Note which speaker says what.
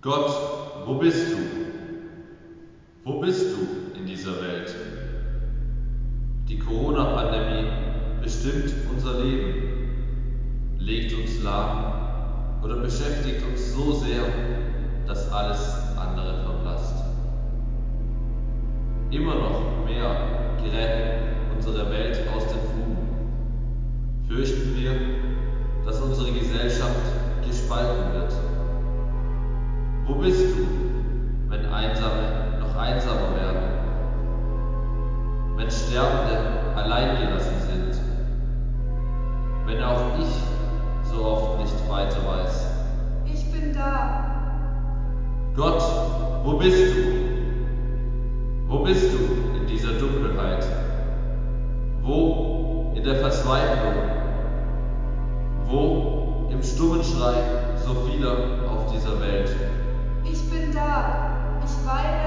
Speaker 1: Gott, wo bist du? Wo bist du in dieser Welt? Die Corona-Pandemie bestimmt unser Leben, legt uns lahm oder beschäftigt uns so sehr, dass alles andere verblasst. Immer noch mehr gerät unsere Welt aus den Fugen. Fürchten wir, dass unsere Gesellschaft gespalten wird. Wo bist du, wenn Einsame noch einsamer werden? Wenn Sterbende allein gelassen sind, wenn auch ich so oft nicht weiter weiß.
Speaker 2: Ich bin da.
Speaker 1: Gott, wo bist du? Wo bist du in dieser Dunkelheit? Wo in der Verzweiflung? Wo im stummen Schrei so vieler auf dieser Welt?
Speaker 2: Ich bin da. Ich weine